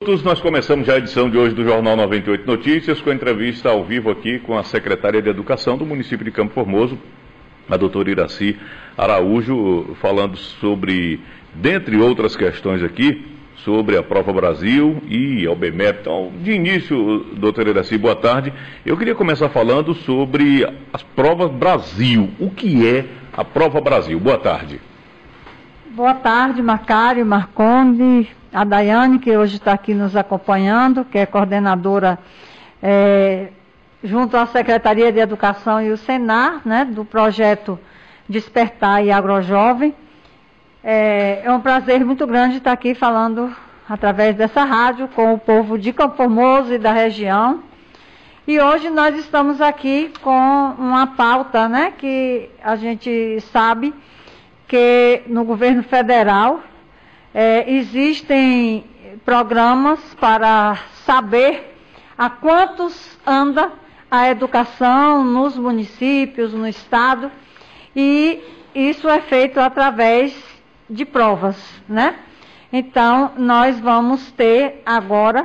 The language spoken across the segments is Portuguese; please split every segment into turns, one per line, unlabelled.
Nós começamos já a edição de hoje do Jornal 98 Notícias com a entrevista ao vivo aqui com a secretária de Educação do município de Campo Formoso, a doutora Iraci Araújo, falando sobre, dentre outras questões aqui, sobre a Prova Brasil e a OBMEP. Então, de início, doutora Iraci, boa tarde. Eu queria começar falando sobre as Provas Brasil. O que é a Prova Brasil? Boa tarde.
Boa tarde, Macário, Marconde, a Daiane, que hoje está aqui nos acompanhando, que é coordenadora junto à Secretaria de Educação e o Senar, né, do projeto Despertar e Agrojovem. É um prazer muito grande estar aqui falando através dessa rádio com o povo de Campo Formoso e da região. E hoje nós estamos aqui com uma pauta, né, que a gente sabe que no governo federal existem programas para saber a quantos anda a educação nos municípios, no estado, e isso é feito através de provas, né? Então, nós vamos ter agora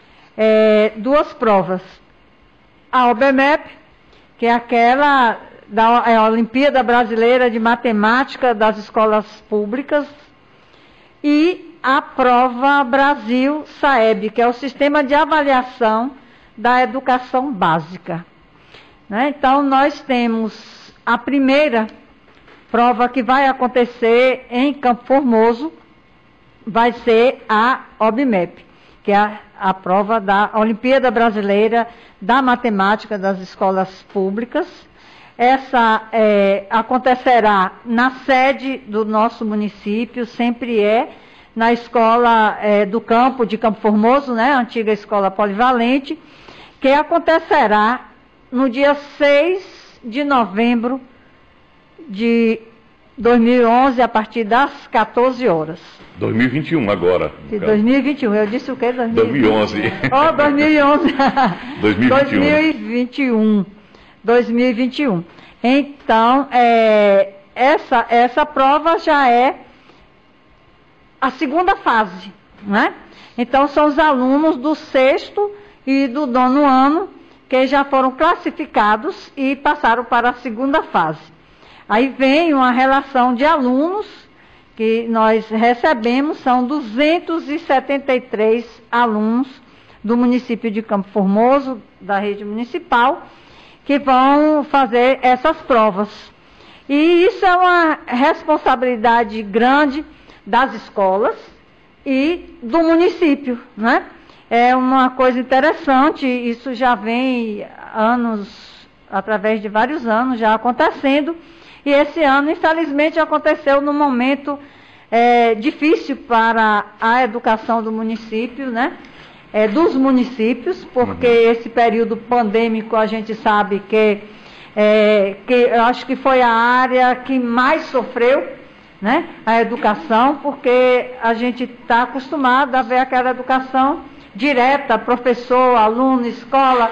duas provas. A OBMEP, que é aquela da Olimpíada Brasileira de Matemática das Escolas Públicas, e a Prova Brasil SAEB, que é o Sistema de Avaliação da Educação Básica, né? Então, nós temos a primeira prova que vai acontecer em Campo Formoso, vai ser a OBMEP, que é a prova da Olimpíada Brasileira da Matemática das Escolas Públicas. Essa acontecerá na sede do nosso município, sempre na escola do campo de Campo Formoso, né, a antiga escola polivalente, que acontecerá no dia 6 de novembro de 2011, a partir das 14 horas.
2021 agora.
De 2021, eu disse o quê?
2011.
Oh, 2011.
2021.
2021. Então, essa prova já é a segunda fase, né? Então, são os alunos do 6º e do 9º ano que já foram classificados e passaram para a segunda fase. Aí vem uma relação de alunos que nós recebemos, são 273 alunos do município de Campo Formoso, da rede municipal, que vão fazer essas provas. E isso é uma responsabilidade grande das escolas e do município, né? É uma coisa interessante, isso já vem através de vários anos já acontecendo, e esse ano, infelizmente, aconteceu num momento difícil para a educação do município, né? Dos municípios, porque esse período pandêmico a gente sabe que eu acho que foi a área que mais sofreu, né, a educação, porque a gente está acostumado a ver aquela educação direta, professor, aluno, escola,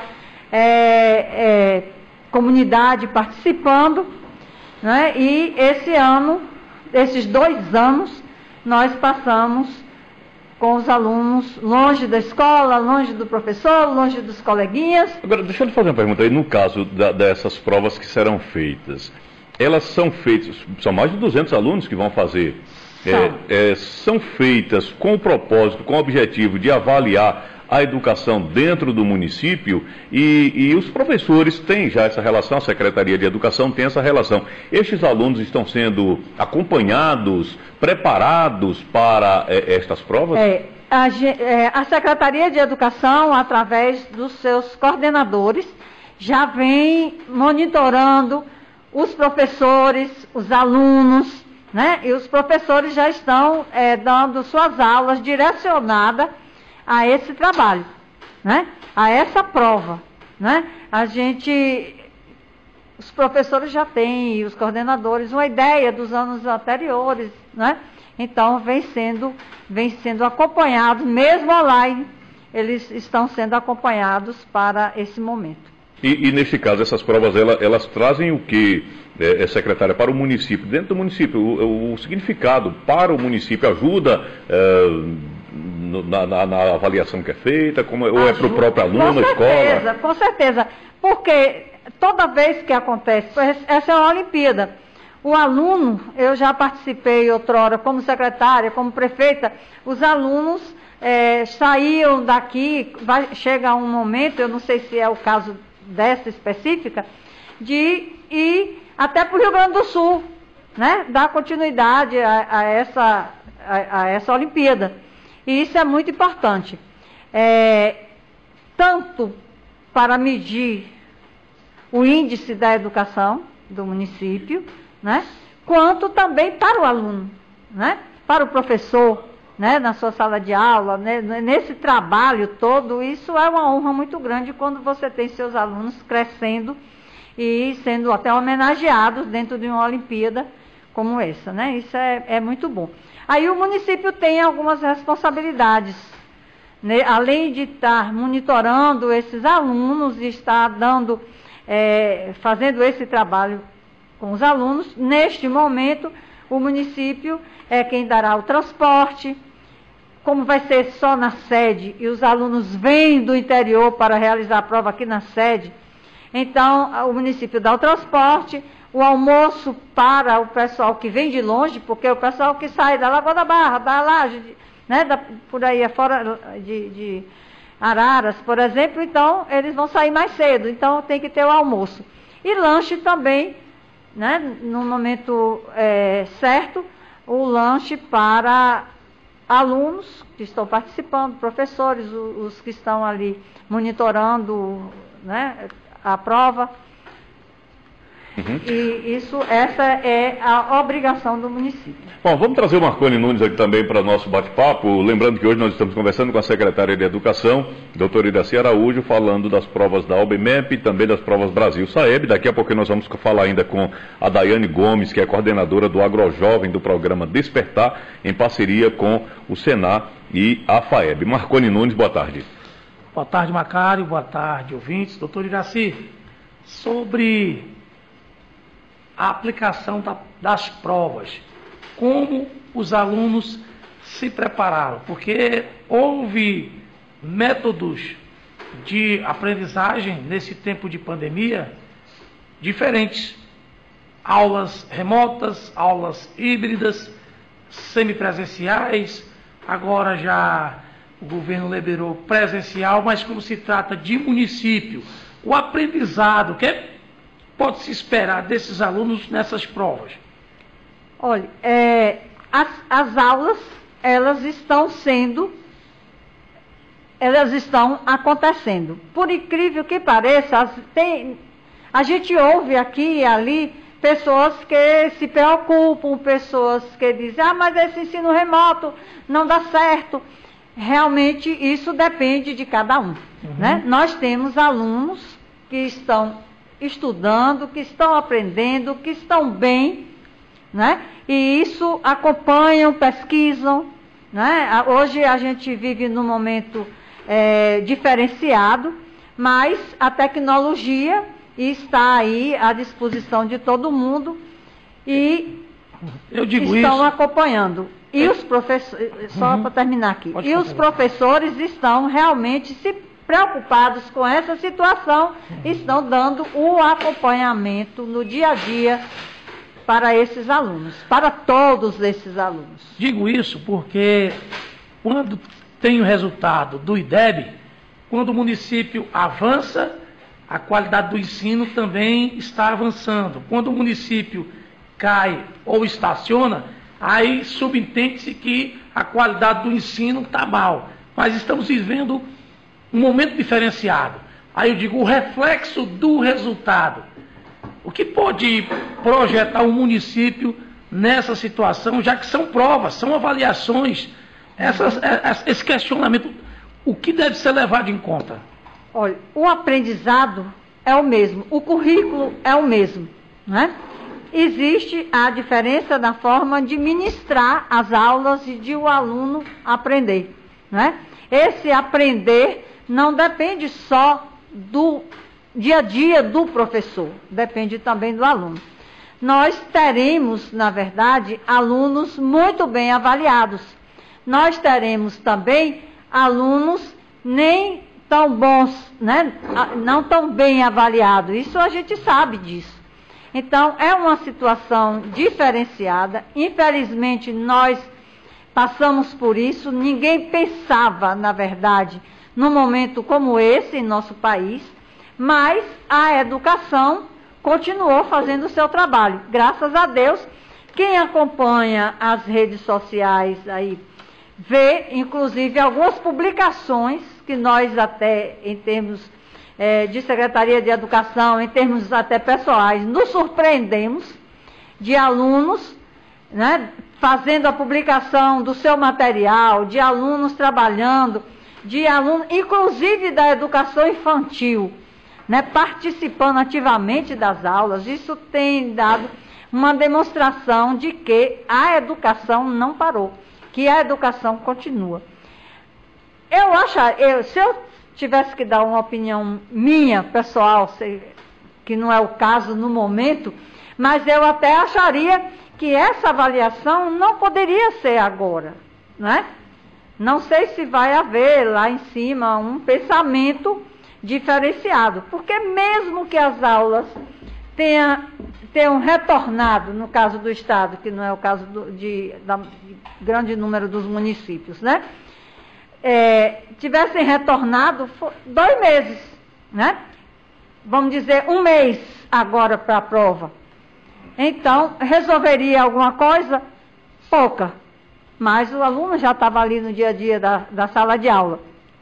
comunidade participando, né, e esses 2 anos, nós passamos com os alunos longe da escola, longe do professor, longe dos coleguinhas.
Agora, deixa eu lhe fazer uma pergunta aí. No caso dessas provas que serão feitas, elas são feitas, são mais de 200 alunos que vão fazer, são feitas com o propósito, com o objetivo de avaliar a educação dentro do município, e os professores têm já essa relação, a Secretaria de Educação tem essa relação. Estes alunos estão sendo acompanhados, preparados para estas provas?
A Secretaria de Educação, através dos seus coordenadores, já vem monitorando os professores, os alunos, né? E os professores já estão dando suas aulas direcionadas a esse trabalho, né? A essa prova, né? Os professores já têm, e os coordenadores, uma ideia dos anos anteriores, né? Então, vem sendo acompanhados, mesmo online, eles estão sendo acompanhados para esse momento.
E neste caso, essas provas, elas trazem o que, secretária, para o município? Dentro do município, o significado para o município ajuda na avaliação que é feita? Ou é para o próprio aluno, a escola?
Com certeza, porque toda vez que acontece, essa é uma Olimpíada, o aluno, eu já participei outrora como secretária, como prefeita, os alunos saíam daqui, chega um momento, eu não sei se é o caso dessa específica, de ir até para o Rio Grande do Sul, né? Dar continuidade a essa Olimpíada. E isso é muito importante. Tanto para medir o índice da educação do município, né? Quanto também para o aluno, né? Para o professor, né? Na sua sala de aula, né? Nesse trabalho todo, isso é uma honra muito grande quando você tem seus alunos crescendo e sendo até homenageados dentro de uma Olimpíada como essa, né? Isso é muito bom. Aí o município tem algumas responsabilidades, né? Além de estar monitorando esses alunos e estar fazendo esse trabalho com os alunos, neste momento o município é quem dará o transporte, como vai ser só na sede e os alunos vêm do interior para realizar a prova aqui na sede, então o município dá o transporte, o almoço para o pessoal que vem de longe, porque o pessoal que sai da Lagoa da Barra, da Laje, né, por aí fora de Araras, por exemplo, então eles vão sair mais cedo, então tem que ter o almoço. E lanche também, né, no momento certo, o lanche para alunos que estão participando, professores, os que estão ali monitorando, né, a prova.
Uhum.
E essa é a obrigação do município.
Bom, vamos trazer o Marconi Nunes aqui também para o nosso bate-papo, lembrando que hoje nós estamos conversando com a secretária de Educação, doutora Iraci Araújo, falando das provas da UBMEP e também das provas Brasil Saeb. Daqui a pouco nós vamos falar ainda com a Daiane Gomes, que é coordenadora do Agrojovem do programa Despertar, em parceria com o Senar e a FAEB. Marconi Nunes, boa tarde.
Boa tarde, Macário, boa tarde, ouvintes. Doutor Iraci, sobre a aplicação das provas, como os alunos se prepararam, porque houve métodos de aprendizagem nesse tempo de pandemia diferentes, aulas remotas, aulas híbridas, semipresenciais, agora já o governo liberou presencial, mas como se trata de município, o aprendizado, pode se esperar desses alunos nessas provas?
Olha, as aulas, elas estão acontecendo. Por incrível que pareça, a gente ouve aqui e ali pessoas que se preocupam, pessoas que dizem, mas esse ensino remoto não dá certo. Realmente isso depende de cada um, né? Nós temos alunos que estão estudando, que estão aprendendo, que estão bem, né? E isso acompanham, pesquisam, né? Hoje a gente vive num momento diferenciado, mas a tecnologia está aí à disposição de todo mundo e estão acompanhando. E os professores, só para terminar aqui, e os professores estão realmente se preocupados com essa situação, estão dando o acompanhamento no dia a dia para esses alunos, para todos esses alunos.
Digo isso porque quando tem o resultado do IDEB, quando o município avança, a qualidade do ensino também está avançando. Quando o município cai ou estaciona, aí subentende-se que a qualidade do ensino está mal. Mas estamos vivendo um momento diferenciado. Aí eu digo, o reflexo do resultado. O que pode projetar o município nessa situação, já que são provas, são avaliações, esse questionamento, o que deve ser levado em conta?
Olha, o aprendizado é o mesmo, o currículo é o mesmo, né? Existe a diferença na forma de ministrar as aulas e de o aluno aprender, né? Esse aprender não depende só do dia a dia do professor, depende também do aluno. Nós teremos, na verdade, alunos muito bem avaliados, nós teremos também alunos nem tão bons, né? Não tão bem avaliados. Isso a gente sabe disso. Então, é uma situação diferenciada. Infelizmente, nós passamos por isso. Ninguém pensava, na verdade, num momento como esse em nosso país, mas a educação continuou fazendo o seu trabalho. Graças a Deus, quem acompanha as redes sociais aí, vê, inclusive, algumas publicações que nós até, em termos de Secretaria de Educação, em termos até pessoais, nos surpreendemos de alunos, né, fazendo a publicação do seu material, de alunos trabalhando, de alunos, inclusive da educação infantil, né, participando ativamente das aulas. Isso tem dado uma demonstração de que a educação não parou, que a educação continua. Se eu tivesse que dar uma opinião minha, pessoal, que não é o caso no momento, mas eu até acharia que essa avaliação não poderia ser agora, né? Não sei se vai haver lá em cima um pensamento diferenciado, porque mesmo que as aulas tenham retornado, no caso do Estado, que não é o caso de grande número dos municípios, né? Tivessem retornado 2 meses, né? Vamos dizer, 1 mês agora para a prova. Então, resolveria alguma coisa? Pouca. Mas o aluno já estava ali no dia a dia da sala de aula.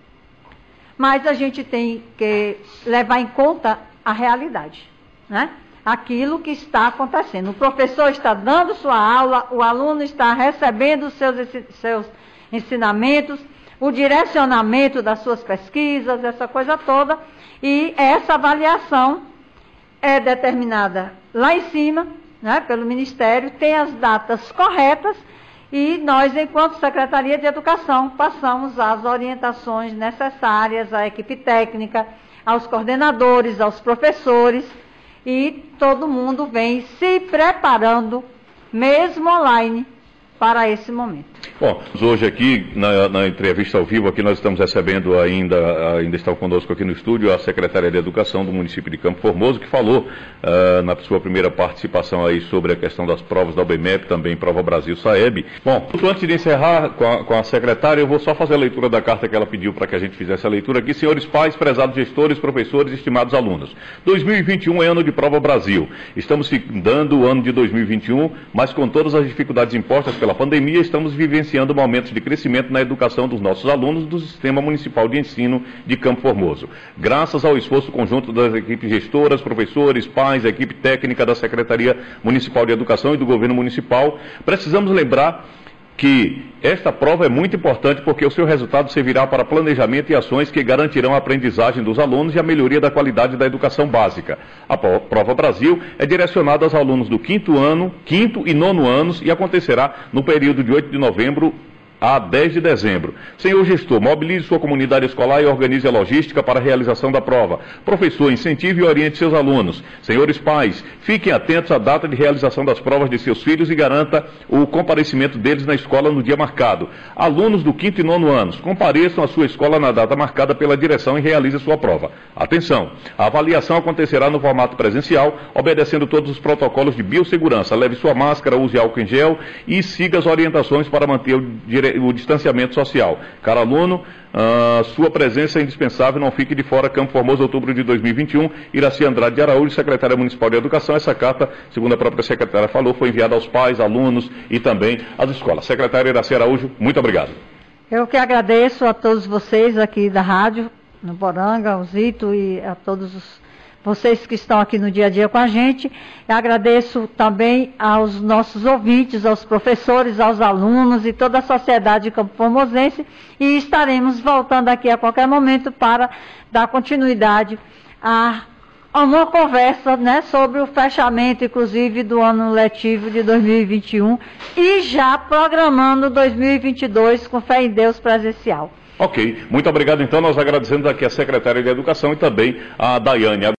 Mas a gente tem que levar em conta a realidade, né? Aquilo que está acontecendo. O professor está dando sua aula, o aluno está recebendo os seus ensinamentos, o direcionamento das suas pesquisas, essa coisa toda, e essa avaliação é determinada lá em cima, né, pelo Ministério, tem as datas corretas, e nós, enquanto Secretaria de Educação, passamos as orientações necessárias à equipe técnica, aos coordenadores, aos professores, e todo mundo vem se preparando, mesmo online, para esse momento.
Bom, hoje aqui, na entrevista ao vivo, aqui nós estamos recebendo ainda estão conosco aqui no estúdio, a secretária de Educação do município de Campo Formoso, que falou na sua primeira participação aí sobre a questão das provas da OBMEP, também Prova Brasil Saeb. Bom, antes de encerrar com a secretária, eu vou só fazer a leitura da carta que ela pediu para que a gente fizesse a leitura aqui. Senhores pais, prezados gestores, professores, estimados alunos, 2021 é ano de Prova Brasil. Estamos findando o ano de 2021, mas com todas as dificuldades impostas pela pandemia, estamos vivenciando momentos de crescimento na educação dos nossos alunos do Sistema Municipal de Ensino de Campo Formoso. Graças ao esforço conjunto das equipes gestoras, professores, pais, a equipe técnica da Secretaria Municipal de Educação e do Governo Municipal, precisamos lembrar que esta prova é muito importante porque o seu resultado servirá para planejamento e ações que garantirão a aprendizagem dos alunos e a melhoria da qualidade da educação básica. A Prova Brasil é direcionada aos alunos do 5º e 9º anos e acontecerá no período de 8 de novembro a 10 de dezembro. Senhor gestor, mobilize sua comunidade escolar e organize a logística para a realização da prova. Professor, incentive e oriente seus alunos. Senhores pais, fiquem atentos à data de realização das provas de seus filhos e garanta o comparecimento deles na escola no dia marcado. Alunos do 5º e 9º anos, compareçam à sua escola na data marcada pela direção e realize sua prova. Atenção, a avaliação acontecerá no formato presencial, obedecendo todos os protocolos de biossegurança. Leve sua máscara, use álcool em gel e siga as orientações para manter o distanciamento social. Caro aluno, sua presença é indispensável, não fique de fora. Campo Formoso, outubro de 2021. Iraci Andrade de Araújo, secretária municipal de Educação. Essa carta, segundo a própria secretária falou, foi enviada aos pais, alunos e também às escolas. Secretária Iraci Araújo, muito obrigado.
Eu que agradeço a todos vocês aqui da rádio, no Poranga, ao Zito e a todos vocês que estão aqui no dia a dia com a gente. Eu agradeço também aos nossos ouvintes, aos professores, aos alunos e toda a sociedade campo-formosense, e estaremos voltando aqui a qualquer momento para dar continuidade a uma conversa, né, sobre o fechamento, inclusive, do ano letivo de 2021 e já programando 2022 com fé em Deus presencial.
Ok, muito obrigado então. Nós agradecemos aqui a secretária de Educação e também a Daiane.